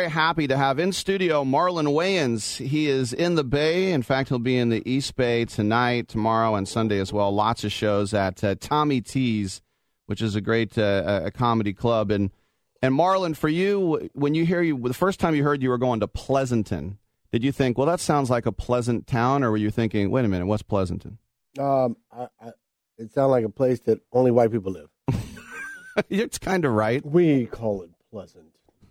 very happy to have in studio Marlon Wayans. He is in the Bay. In fact, he'll be in the East Bay tonight, tomorrow, and Sunday as well. Lots of shows at Tommy T's, which is a great a comedy club. And Marlon, for you, when you hear the first time you heard you were going to Pleasanton, did you think, well, that sounds like a pleasant town, or were you thinking, wait a minute, what's Pleasanton? It sounds like a place that only white people live. It's kind of right. We call it Pleasant.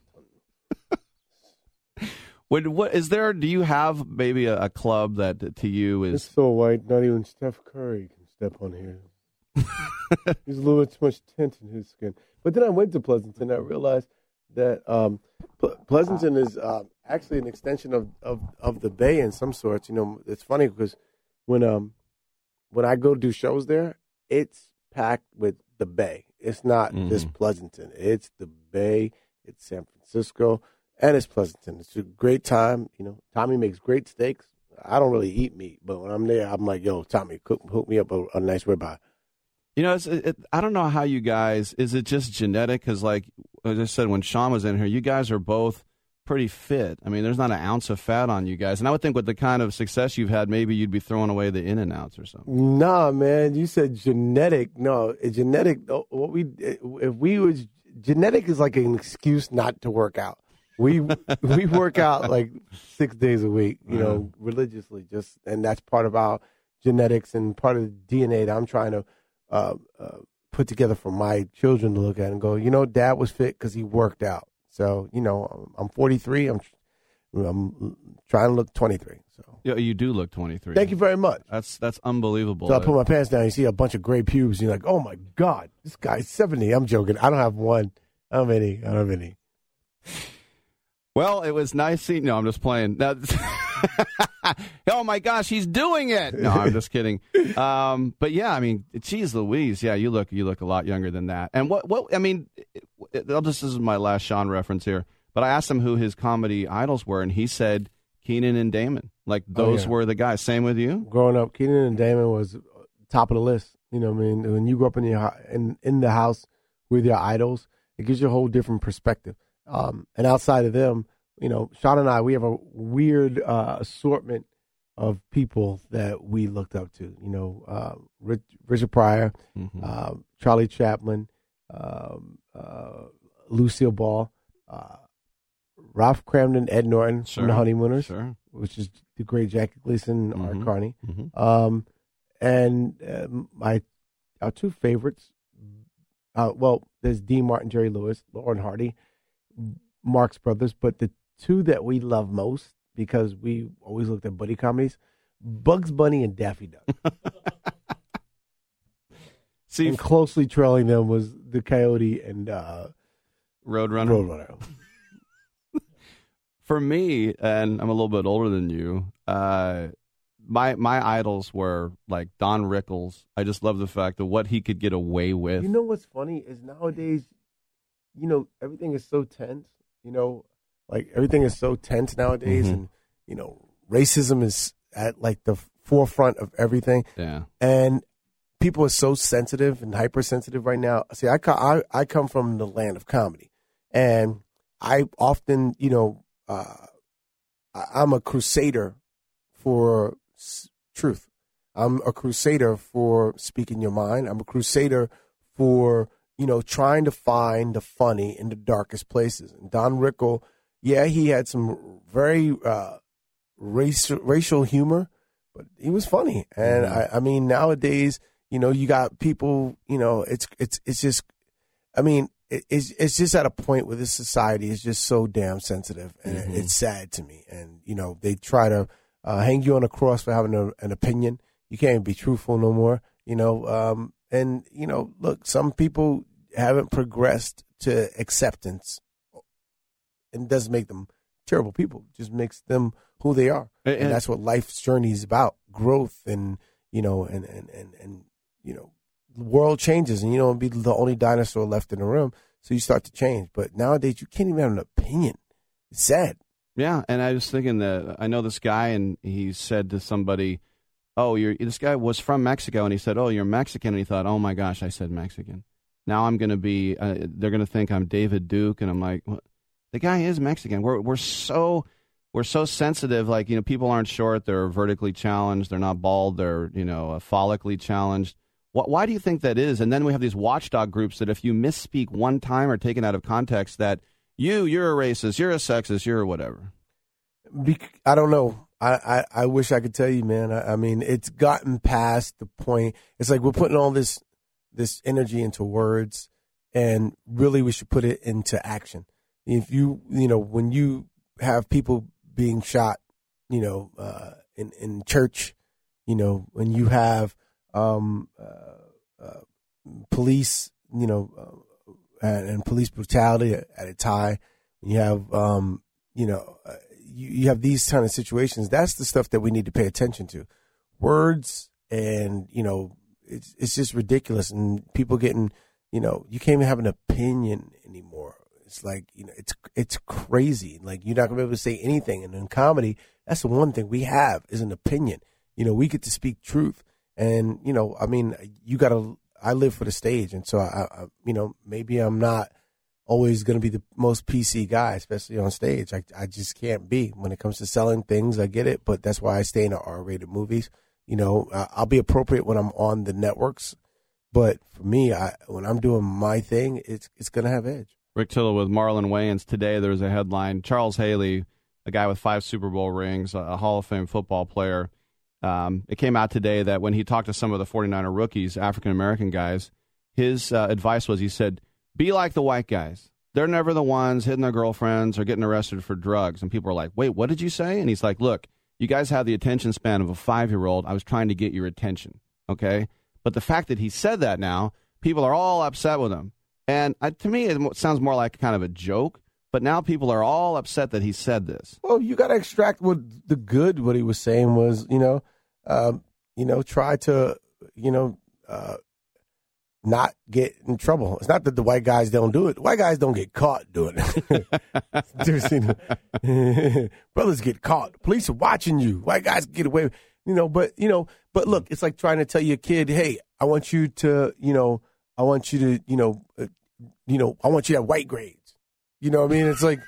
What is there? Do you have maybe a club that to you is It's so white, not even Steph Curry can step on here. There's a little too much tint in his skin. But then I went to Pleasanton. I realized that Pleasanton is actually an extension of the Bay in some sorts. You know, it's funny because when I go do shows there, it's packed with the Bay. It's not just Pleasanton. It's the Bay. It's San Francisco, and it's Pleasanton. It's a great time. You know, Tommy makes great steaks. I don't really eat meat, but when I'm there, I'm like, yo, Tommy, hook me up a nice ribeye. You know, I don't know how you guys, is it just genetic? Because like I said, when Sean was in here, you guys are both pretty fit. I mean, there's not an ounce of fat on you guys. And I would think with the kind of success you've had, maybe you'd be throwing away the In-N-Outs or something. Nah, man, you said genetic. No, genetic, genetic is like an excuse not to work out. We work out like 6 days a week, you know, religiously, and that's part of our genetics and part of the DNA that I'm trying to put together for my children to look at and go, you know, Dad was fit because he worked out. So, you know, I'm 43. I'm trying to look 23. So yeah, you do look 23. Thank you very much. That's unbelievable. So I put my pants down. You see a bunch of gray pubes. And you're like, oh my God, this guy's 70. I'm joking. I don't have one. I don't have any. Well, it was nice seeing. No, I'm just playing. Oh my gosh, he's doing it. No, I'm just kidding. But yeah, I mean, geez Louise, yeah, you look a lot younger than that. And what I mean, this is my last Sean reference here. But I asked him who his comedy idols were, and he said Keenan and Damon. Like those were the guys. Same with you. Growing up, Keenan and Damon was top of the list. You know what I mean? When you grew up in the house with your idols, it gives you a whole different perspective. And outside of them, you know, Sean and I, we have a weird assortment of people that we looked up to. You know, Richard Pryor, Charlie Chaplin, Lucille Ball, Ralph Cramden, Ed Norton from The Honeymooners, which is the great Jackie Gleason, Art Carney. And our two favorites, well, there's Dean Martin, Jerry Lewis, Lauren Hardy, Marx Brothers, but the two that we love most, because we always looked at buddy comedies, Bugs Bunny and Daffy Duck. See, and closely trailing them was the Coyote and Roadrunner. For me, and I'm a little bit older than you, my idols were like Don Rickles. I just love the fact of what he could get away with. You know what's funny is nowadays, you know, everything is so tense. You know, like everything is so tense nowadays, and you know, racism is at like the forefront of everything. Yeah, and people are so sensitive and hypersensitive right now. See, I come from the land of comedy, and I often, you know, I'm a crusader for truth. I'm a crusader for speaking your mind. I'm a crusader for, you know, trying to find the funny in the darkest places. And Don Rickles, yeah, he had some very racial humor, but he was funny. And I mean, nowadays, you know, you got people, you know, it's just, I mean, it's just at a point where this society is just so damn sensitive, and it's sad to me. And, you know, they try to hang you on a cross for having an opinion. You can't be truthful no more, you know. And, you know, look, some people haven't progressed to acceptance, and it doesn't make them terrible people. It just makes them who they are. And that's what life's journey is about, growth and, you know, and you know, the world changes, and you don't be the only dinosaur left in the room, so you start to change. But nowadays, you can't even have an opinion. It's sad. Yeah, and I was thinking that I know this guy, and he said to somebody, oh, this guy was from Mexico, and he said, oh, you're Mexican, and he thought, oh my gosh, I said Mexican. Now I'm going to be, they're going to think I'm David Duke, and I'm like, what? The guy is Mexican. We're so sensitive. Like, people aren't short. They're vertically challenged. They're not bald. They're, follically challenged. Why do you think that is? And then we have these watchdog groups that if you misspeak one time or taken out of context, that you're a racist, you're a sexist, you're whatever. I don't know. I wish I could tell you, man. I mean, it's gotten past the point. It's like we're putting all this energy into words, and really we should put it into action. If when you have people being shot, in church, when you have police, and police brutality at its high, you have, you have these kind of situations. That's the stuff that we need to pay attention to. Words and, it's just ridiculous. And people getting, you can't even have an opinion anymore. It's like, it's crazy. Like, you're not going to be able to say anything. And in comedy, that's the one thing we have is an opinion. We get to speak truth. And, I live for the stage. And so, I maybe I'm not always going to be the most PC guy, especially on stage. I just can't be. When it comes to selling things, I get it. But that's why I stay in the R-rated movies. I'll be appropriate when I'm on the networks. But for me, when I'm doing my thing, it's going to have edge. Rick Tittle with Marlon Wayans. Today there was a headline. Charles Haley, a guy with 5 Super Bowl rings, a Hall of Fame football player. It came out today that when he talked to some of the 49er rookies, African-American guys, his advice was, he said, be like the white guys. They're never the ones hitting their girlfriends or getting arrested for drugs. And people are like, wait, what did you say? And he's like, look, you guys have the attention span of a 5-year-old. I was trying to get your attention, okay? But the fact that he said that now, people are all upset with him. And to me, it sounds more like kind of a joke. But now people are all upset that he said this. Well, you got to extract what he was saying was, try to, not get in trouble. It's not that the white guys don't do it. The white guys don't get caught doing it. Brothers get caught. Police are watching you. White guys get away. But look, it's like trying to tell your kid, hey, I want you to have white grades. You know what I mean? It's like,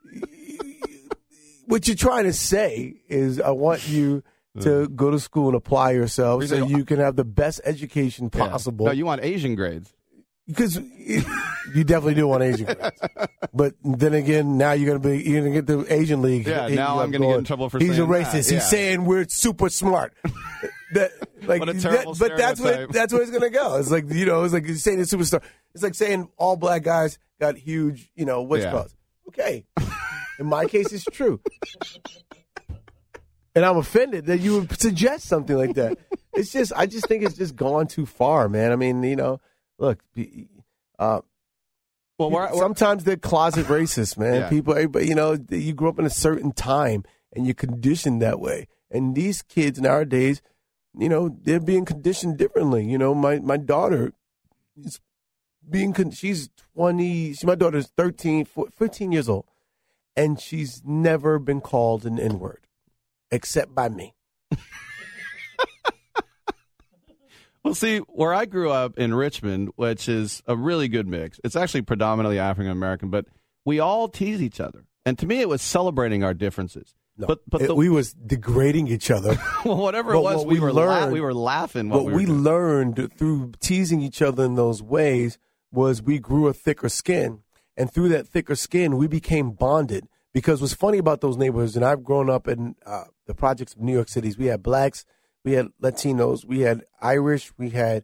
what you're trying to say is, I want you to go to school and apply yourself so you can have the best education possible. No, you want Asian grades. Because you definitely do want Asian grades. But then again, now you're gonna get the Asian League. Yeah, now I'm gonna get in trouble for saying he's a racist. That. He's saying we're super smart. What a terrible but stereotype. that's where it's gonna go. It's like it's like saying a superstar. It's like saying all black guys got huge, what's called. Okay, in my case, it's true. And I'm offended that you would suggest something like that. I just think it's just gone too far, man. I mean, look, sometimes they're closet racists, man. Yeah. People, everybody, you grew up in a certain time and you're conditioned that way. And these kids nowadays, they're being conditioned differently. My daughter is she's 20, my daughter's 13, 15 years old, and she's never been called an N-word. Except by me. Well, see, where I grew up in Richmond, which is a really good mix, it's actually predominantly African-American, but we all tease each other. And to me, it was celebrating our differences. No, we was degrading each other. Well, whatever it was, we were laughing. What we learned through teasing each other in those ways was we grew a thicker skin. And through that thicker skin, we became bonded. Because what's funny about those neighborhoods, and I've grown up in the projects of New York City, we had blacks, we had Latinos, we had Irish, we had,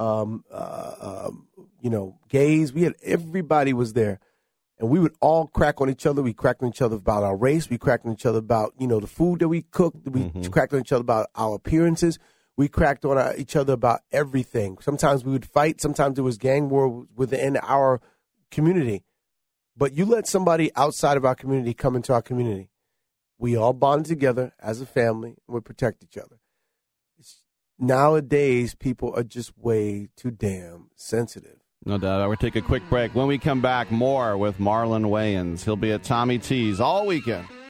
gays. Everybody was there. And we would all crack on each other. We cracked on each other about our race. We cracked on each other about, the food that we cooked. We cracked on each other about our appearances. We cracked on each other about everything. Sometimes we would fight. Sometimes it was gang war within our community. But you let somebody outside of our community come into our community. We all bond together as a family, and we protect each other. Nowadays, people are just way too damn sensitive. No doubt. We'll take a quick break. When we come back, more with Marlon Wayans. He'll be at Tommy T's all weekend.